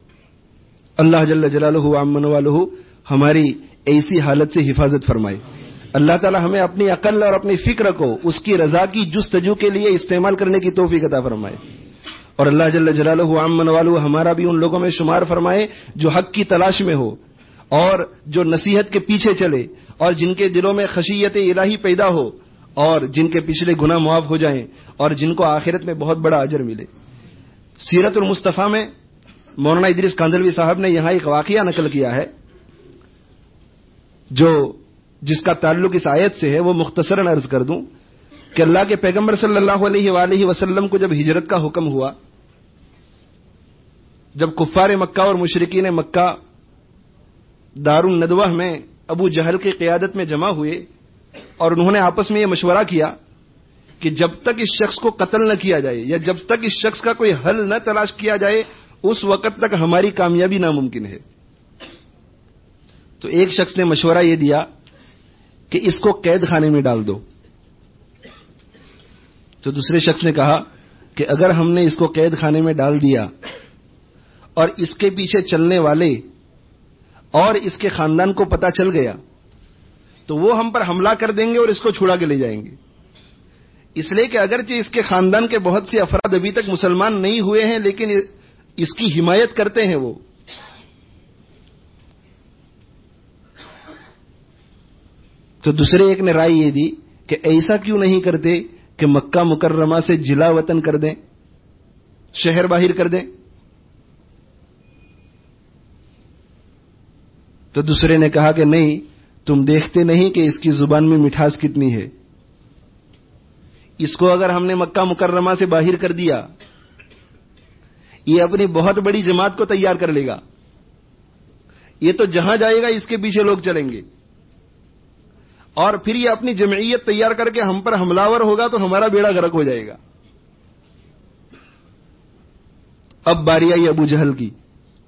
اللہ جل جلالہ عمن والہ ہماری ایسی حالت سے حفاظت فرمائے۔ اللہ تعالی ہمیں اپنی عقل اور اپنی فکر کو اس کی رضا کی جستجو کے لیے استعمال کرنے کی توفیق عطا فرمائے، اور اللہ جل جلالہ عمن والہ ہمارا بھی ان لوگوں میں شمار فرمائے جو حق کی تلاش میں ہو اور جو نصیحت کے پیچھے چلے اور جن کے دلوں میں خشیت الہی پیدا ہو اور جن کے پچھلے گناہ معاف ہو جائیں اور جن کو آخرت میں بہت بڑا اجر ملے۔ سیرت المصطفیٰ میں مولانا ادریس کاندھلوی صاحب نے یہاں ایک واقعہ نقل کیا ہے جو جس کا تعلق اس آیت سے ہے، وہ مختصراً عرض کر دوں کہ اللہ کے پیغمبر صلی اللہ علیہ وآلہ وسلم کو جب ہجرت کا حکم ہوا، جب کفار مکہ اور مشرکین مکہ دار الندوہ میں ابو جہل کی قیادت میں جمع ہوئے اور انہوں نے آپس میں یہ مشورہ کیا کہ جب تک اس شخص کو قتل نہ کیا جائے یا جب تک اس شخص کا کوئی حل نہ تلاش کیا جائے اس وقت تک ہماری کامیابی ناممکن ہے۔ تو ایک شخص نے مشورہ یہ دیا کہ اس کو قید خانے میں ڈال دو۔ تو دوسرے شخص نے کہا کہ اگر ہم نے اس کو قید خانے میں ڈال دیا اور اس کے پیچھے چلنے والے اور اس کے خاندان کو پتہ چل گیا تو وہ ہم پر حملہ کر دیں گے اور اس کو چھڑا کے لے جائیں گے، اس لیے کہ اگرچہ اس کے خاندان کے بہت سے افراد ابھی تک مسلمان نہیں ہوئے ہیں لیکن اس کی حمایت کرتے ہیں وہ۔ تو دوسرے ایک نے رائے یہ دی کہ ایسا کیوں نہیں کرتے کہ مکہ مکرمہ سے جلا وطن کر دیں، شہر باہر کر دیں۔ تو دوسرے نے کہا کہ نہیں، تم دیکھتے نہیں کہ اس کی زبان میں مٹھاس کتنی ہے، اس کو اگر ہم نے مکہ مکرمہ سے باہر کر دیا یہ اپنی بہت بڑی جماعت کو تیار کر لے گا، یہ تو جہاں جائے گا اس کے پیچھے لوگ چلیں گے اور پھر یہ اپنی جمعیت تیار کر کے ہم پر حملہ ہوگا تو ہمارا بیڑا غرق ہو جائے گا۔ اب باری آئی ابو جہل کی،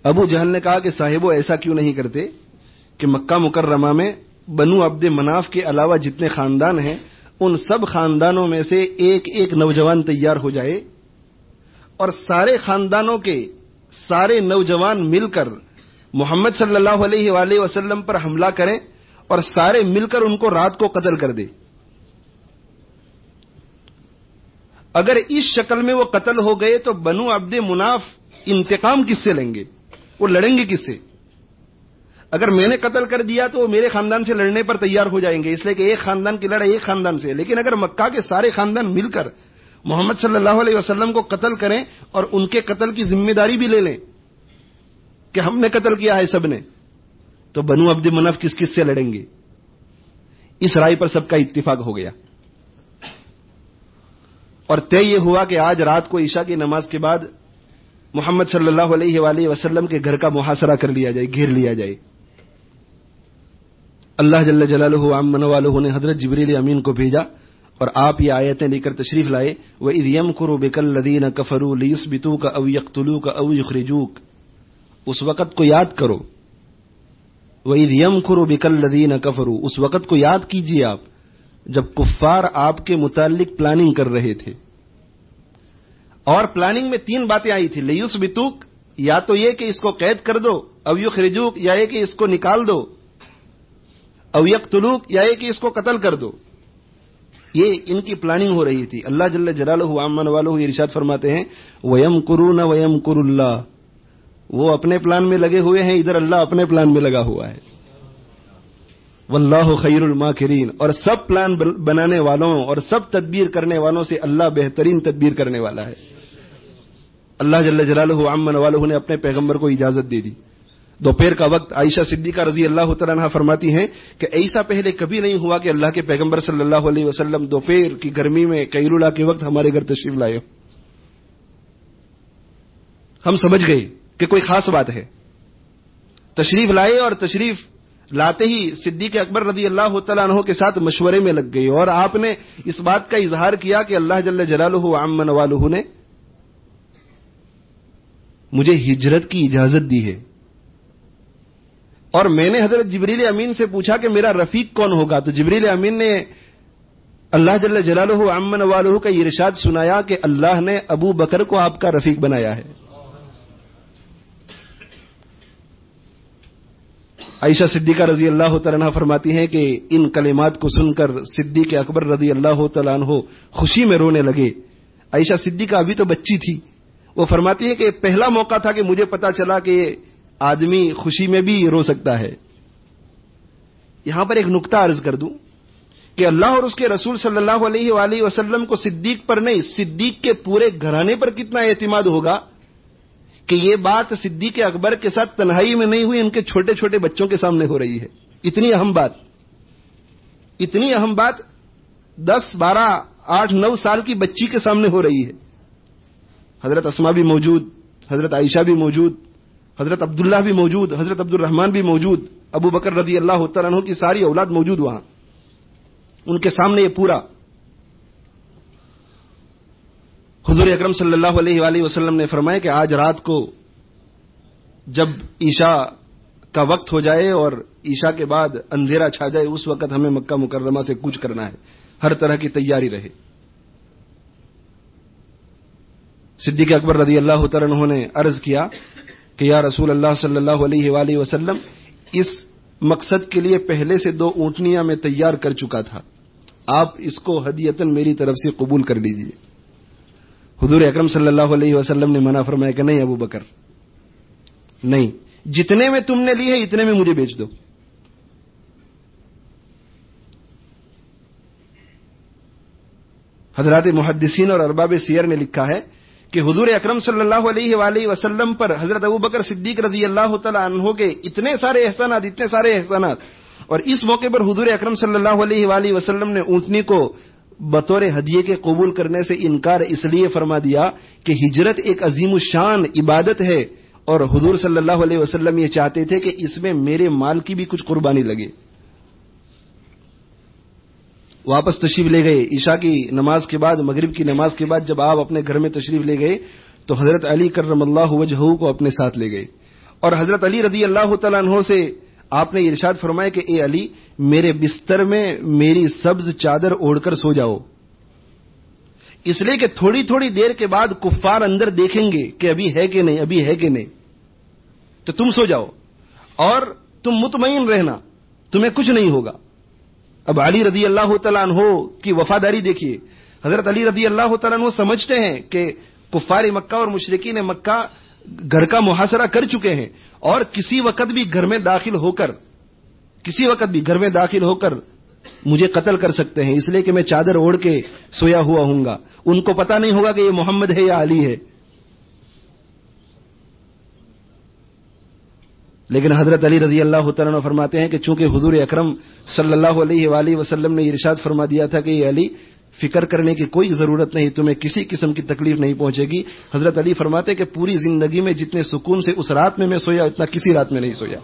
ابو جہل نے کہا کہ صاحبو ایسا کیوں نہیں کرتے کہ مکہ مکرمہ میں بنو عبد مناف کے علاوہ جتنے خاندان ہیں ان سب خاندانوں میں سے ایک ایک نوجوان تیار ہو جائے اور سارے خاندانوں کے سارے نوجوان مل کر محمد صلی اللہ علیہ وآلہ وسلم پر حملہ کریں اور سارے مل کر ان کو رات کو قتل کر دے. اگر اس شکل میں وہ قتل ہو گئے تو بنو عبد مناف انتقام کس سے لیں گے؟ وہ لڑیں گے کس سے؟ اگر میں نے قتل کر دیا تو وہ میرے خاندان سے لڑنے پر تیار ہو جائیں گے، اس لیے کہ ایک خاندان کی لڑائی ایک خاندان سے. لیکن اگر مکہ کے سارے خاندان مل کر محمد صلی اللہ علیہ وسلم کو قتل کریں اور ان کے قتل کی ذمہ داری بھی لے لیں کہ ہم نے قتل کیا ہے سب نے، تو بنو عبد مناف کس کس سے لڑیں گے؟ اس رائے پر سب کا اتفاق ہو گیا اور طے یہ ہوا کہ آج رات کو عشاء کی نماز کے بعد محمد صلی اللہ علیہ وآلہ وسلم کے گھر کا محاصرہ کر لیا جائے، گھیر لیا جائے. اللہ جل جلالہ عمن والہ نے حضرت جبریل امین کو بھیجا اور آپ یہ آیتیں لے کر تشریف لائے. وَإِذْ يَمْكُرُ بِكَ الَّذِينَ كَفَرُوا لِيُثْبِتُوكَ أَوْ يَقْتُلُوكَ أَوْ يُخْرِجُوكَ. اس وقت کو یاد کرو. وَإِذْ يَمْكُرُ بِكَ الَّذِينَ كَفَرُوا. اس وقت کو یاد کیجئے آپ جب کفار آپ کے متعلق پلاننگ کر رہے تھے. اور پلاننگ میں تین باتیں آئی تھی. لِيُثْبِتُوكَ، یا تو یہ کہ اس کو قید کر دو، او یخرجوک، یا یہ کہ اس کو نکال دو، او یقتلوک، یا یہ کہ اس کو قتل کر دو. یہ ان کی پلاننگ ہو رہی تھی. اللہ جل جلالہ عمن والہ ارشاد فرماتے ہیں وَيَمْكُرُونَ وَيَمْكُرُ اللَّهُ. وہ اپنے پلان میں لگے ہوئے ہیں، ادھر اللہ اپنے پلان میں لگا ہوا ہے. واللہ خیر الماکرین. اور سب پلان بنانے والوں اور سب تدبیر کرنے والوں سے اللہ بہترین تدبیر کرنے والا ہے. اللہ جل جلالہ عمن والہ نے اپنے پیغمبر کو اجازت دے دی. دوپہر کا وقت عائشہ صدیقہ رضی اللہ تعالیٰ عنہ فرماتی ہیں کہ ایسا پہلے کبھی نہیں ہوا کہ اللہ کے پیغمبر صلی اللہ علیہ وسلم دوپہر کی گرمی میں قیلولہ کے وقت ہمارے گھر تشریف لائے. ہم سمجھ گئے کہ کوئی خاص بات ہے. تشریف لائے اور تشریف لاتے ہی صدیق اکبر رضی اللہ تعالیٰ عنہ کے ساتھ مشورے میں لگ گئے اور آپ نے اس بات کا اظہار کیا کہ اللہ جل جلالہ عمن والہ نے مجھے ہجرت کی اجازت دی ہے. اور میں نے حضرت جبریل امین سے پوچھا کہ میرا رفیق کون ہوگا، تو جبریل امین نے اللہ جل جلالہ عمن والہ کا یہ ارشاد سنایا کہ اللہ نے ابو بکر کو آپ کا رفیق بنایا ہے. عائشہ صدیقہ رضی اللہ تعالیٰ عنہ فرماتی ہیں کہ ان کلمات کو سن کر صدیق اکبر رضی اللہ تعالیٰ عنہ خوشی میں رونے لگے. عائشہ صدیقہ ابھی تو بچی تھی. وہ فرماتی ہے کہ پہلا موقع تھا کہ مجھے پتا چلا کہ آدمی خوشی میں بھی رو سکتا ہے. یہاں پر ایک نکتہ عرض کر دوں کہ اللہ اور اس کے رسول صلی اللہ علیہ وآلہ وسلم کو صدیق پر نہیں، صدیق کے پورے گھرانے پر کتنا اعتماد ہوگا کہ یہ بات صدیق اکبر کے ساتھ تنہائی میں نہیں ہوئی، ان کے چھوٹے چھوٹے بچوں کے سامنے ہو رہی ہے. اتنی اہم بات اتنی اہم بات دس بارہ آٹھ نو سال کی بچی کے سامنے ہو رہی ہے. حضرت اسماء بھی موجود، حضرت عائشہ بھی موجود، حضرت عبداللہ بھی موجود، حضرت عبد الرحمن بھی موجود، ابو بکر رضی اللہ تعالیٰ عنہ کی ساری اولاد موجود وہاں. ان کے سامنے یہ پورا. حضور اکرم صلی اللہ علیہ وآلہ وسلم نے فرمایا کہ آج رات کو جب عشاء کا وقت ہو جائے اور عشاء کے بعد اندھیرا چھا جائے اس وقت ہمیں مکہ مکرمہ سے کوچ کرنا ہے، ہر طرح کی تیاری رہے. صدیق اکبر رضی اللہ تعالیٰ عنہ نے عرض کیا کہ یا رسول اللہ صلی اللہ علیہ وآلہ وسلم، اس مقصد کے لیے پہلے سے دو اونٹنیاں میں تیار کر چکا تھا، آپ اس کو ہدیتاً میری طرف سے قبول کر لیجیے. حضور اکرم صلی اللہ علیہ وسلم نے منع فرمایا کہ نہیں ابو بکر، نہیں، جتنے میں تم نے لی ہے اتنے میں مجھے بیچ دو. حضرات محدثین اور ارباب سیر نے لکھا ہے کہ حضور اکرم صلی اللہ علیہ وآلہ وسلم پر حضرت ابو بکر صدیق رضی اللہ تعالیٰ عنہ کے اتنے سارے احسانات اتنے سارے احسانات اور اس موقع پر حضور اکرم صلی اللہ علیہ وآلہ وسلم نے اونٹنی کو بطور ہدیے کے قبول کرنے سے انکار اس لیے فرما دیا کہ ہجرت ایک عظیم الشان عبادت ہے اور حضور صلی اللہ علیہ وسلم یہ چاہتے تھے کہ اس میں میرے مال کی بھی کچھ قربانی لگے. واپس تشریف لے گئے. عشاء کی نماز کے بعد، مغرب کی نماز کے بعد جب آپ اپنے گھر میں تشریف لے گئے تو حضرت علی کرم اللہ وجہہ کو اپنے ساتھ لے گئے اور حضرت علی رضی اللہ تعالیٰ عنہ سے آپ نے ارشاد فرمایا کہ اے علی میرے بستر میں میری سبز چادر اوڑھ کر سو جاؤ، اس لیے کہ تھوڑی تھوڑی دیر کے بعد کفار اندر دیکھیں گے کہ ابھی ہے کہ نہیں، ابھی ہے کہ نہیں، تو تم سو جاؤ اور تم مطمئن رہنا، تمہیں کچھ نہیں ہوگا۔ اب علی رضی اللہ تعالیٰ عنہ کی وفاداری دیکھیے، حضرت علی رضی اللہ تعالیٰ عنہ سمجھتے ہیں کہ کفار مکہ اور مشرکین مکہ گھر کا محاصرہ کر چکے ہیں اور کسی وقت بھی گھر میں داخل ہو کر کسی وقت بھی گھر میں داخل ہو کر مجھے قتل کر سکتے ہیں، اس لیے کہ میں چادر اوڑھ کے سویا ہوا ہوں گا، ان کو پتا نہیں ہوگا کہ یہ محمد ہے یا علی ہے۔ لیکن حضرت علی رضی اللہ تعالیٰ عنہ فرماتے ہیں کہ چونکہ حضور اکرم صلی اللہ علیہ وآلہ وسلم نے ارشاد فرما دیا تھا کہ یہ علی فکر کرنے کی کوئی ضرورت نہیں، تمہیں کسی قسم کی تکلیف نہیں پہنچے گی۔ حضرت علی فرماتے ہیں کہ پوری زندگی میں جتنے سکون سے اس رات میں میں سویا اتنا کسی رات میں نہیں سویا۔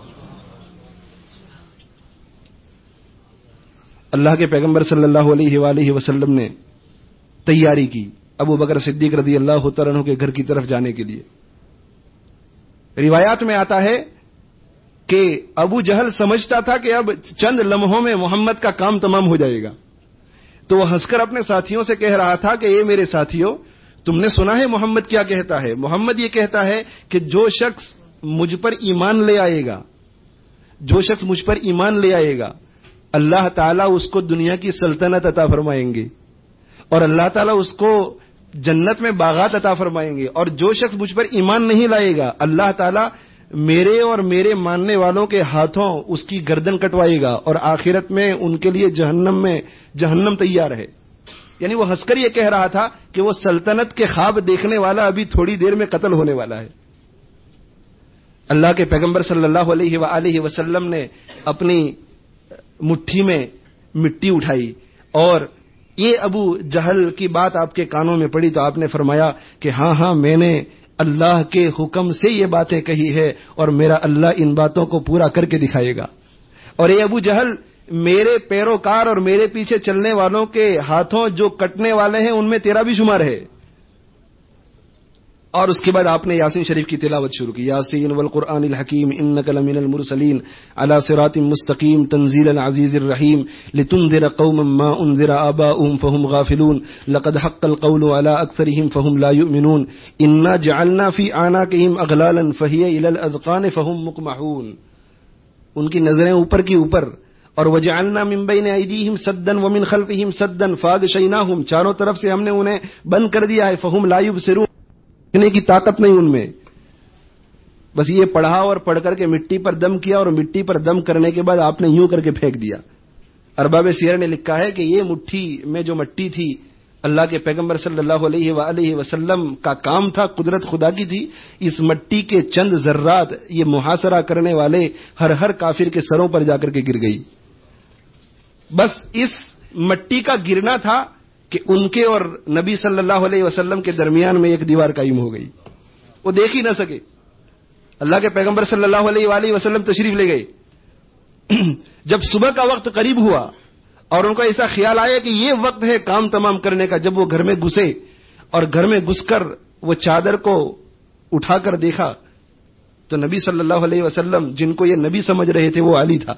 اللہ کے پیغمبر صلی اللہ علیہ وآلہ وسلم نے تیاری کی ابو بکر صدیق رضی اللہ تعالیٰ عنہ کے گھر کی طرف جانے کے لیے۔ روایات میں آتا ہے کہ ابو جہل سمجھتا تھا کہ اب چند لمحوں میں محمد کا کام تمام ہو جائے گا، تو وہ ہنس کر اپنے ساتھیوں سے کہہ رہا تھا کہ اے میرے ساتھیوں، تم نے سنا ہے محمد کیا کہتا ہے؟ محمد یہ کہتا ہے کہ جو شخص مجھ پر ایمان لے آئے گا جو شخص مجھ پر ایمان لے آئے گا اللہ تعالیٰ اس کو دنیا کی سلطنت عطا فرمائیں گے اور اللہ تعالیٰ اس کو جنت میں باغات عطا فرمائیں گے، اور جو شخص مجھ پر ایمان نہیں لائے گا اللہ تعالیٰ میرے اور میرے ماننے والوں کے ہاتھوں اس کی گردن کٹوائے گا اور آخرت میں ان کے لیے جہنم میں جہنم تیار ہے۔ یعنی وہ ہنس کر یہ کہہ رہا تھا کہ وہ سلطنت کے خواب دیکھنے والا ابھی تھوڑی دیر میں قتل ہونے والا ہے۔ اللہ کے پیغمبر صلی اللہ علیہ وآلہ وسلم نے اپنی مٹھی میں مٹی اٹھائی اور یہ ابو جہل کی بات آپ کے کانوں میں پڑی تو آپ نے فرمایا کہ ہاں ہاں میں نے اللہ کے حکم سے یہ باتیں کہی ہے اور میرا اللہ ان باتوں کو پورا کر کے دکھائے گا، اور اے ابو جہل میرے پیروکار اور میرے پیچھے چلنے والوں کے ہاتھوں جو کٹنے والے ہیں ان میں تیرا بھی شمار ہے۔ اور اس کے بعد آپ نے یاسین شریف کی تلاوت شروع کی، یاسین والقرآن الحکیم انک لمن المرسلین علی صراط مستقیم تنزیل العزیز الرحیم لتنذر قوما ما انذر آباؤهم فهم غافلون لقد حق القول على اکثرهم فهم لا يؤمنون انا جعلنا في اعناقهم اغلالا فهي الى الاذقان فهم مقمحون۔ ان کی نظریں اوپر کی اوپر، اور وجعلنا من بین ایدیہم سدا ومن خلفہم سدا فاغشیناہم، چاروں طرف سے ہم نے انہیں بند کر دیا ہے، فهم لا يبصرون، دیکھنے کی طاقت نہیں ان میں۔ بس یہ پڑھا اور پڑھ کر کے مٹی پر دم کیا اور مٹی پر دم کرنے کے بعد آپ نے یوں کر کے پھینک دیا۔ ارباب سیر نے لکھا ہے کہ یہ مٹھی میں جو مٹی تھی اللہ کے پیغمبر صلی اللہ علیہ وآلہ وسلم کا کام تھا، قدرت خدا کی تھی، اس مٹی کے چند ذرات یہ محاصرہ کرنے والے ہر ہر کافر کے سروں پر جا کر کے گر گئی۔ بس اس مٹی کا گرنا تھا کہ ان کے اور نبی صلی اللہ علیہ وسلم کے درمیان میں ایک دیوار قائم ہو گئی، وہ دیکھ ہی نہ سکے۔ اللہ کے پیغمبر صلی اللہ علیہ وآلہ وسلم تشریف لے گئے۔ جب صبح کا وقت قریب ہوا اور ان کو ایسا خیال آیا کہ یہ وقت ہے کام تمام کرنے کا، جب وہ گھر میں گھسے اور گھر میں گھس کر وہ چادر کو اٹھا کر دیکھا تو نبی صلی اللہ علیہ وسلم جن کو یہ نبی سمجھ رہے تھے وہ علی تھا۔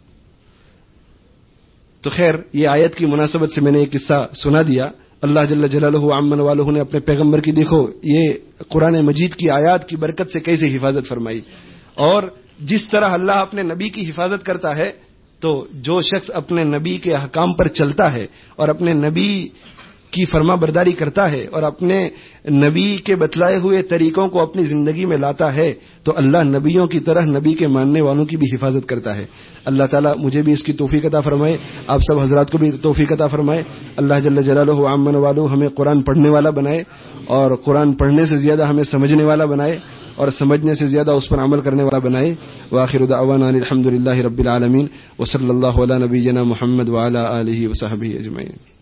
تو خیر یہ آیت کی مناسبت سے میں نے یہ قصہ سنا دیا۔ اللہ جل جلالہ عمن والہ نے اپنے پیغمبر کی دیکھو یہ قرآن مجید کی آیات کی برکت سے کیسے حفاظت فرمائی، اور جس طرح اللہ اپنے نبی کی حفاظت کرتا ہے تو جو شخص اپنے نبی کے احکام پر چلتا ہے اور اپنے نبی کی فرما برداری کرتا ہے اور اپنے نبی کے بتلائے ہوئے طریقوں کو اپنی زندگی میں لاتا ہے تو اللہ نبیوں کی طرح نبی کے ماننے والوں کی بھی حفاظت کرتا ہے۔ اللہ تعالیٰ مجھے بھی اس کی توفیق عطا فرمائے، آپ سب حضرات کو بھی توفیق عطا فرمائے۔ اللہ جل جلالہ عمن والہ ہمیں قرآن پڑھنے والا بنائے اور قرآن پڑھنے سے زیادہ ہمیں سمجھنے والا بنائے اور سمجھنے سے زیادہ اس پر عمل کرنے والا بنائے۔ وآخر دعوانا الحمد للہ رب العالمین وصلی اللہ علی نبینا محمد وعلی آلہ وصحبہ اجمعین۔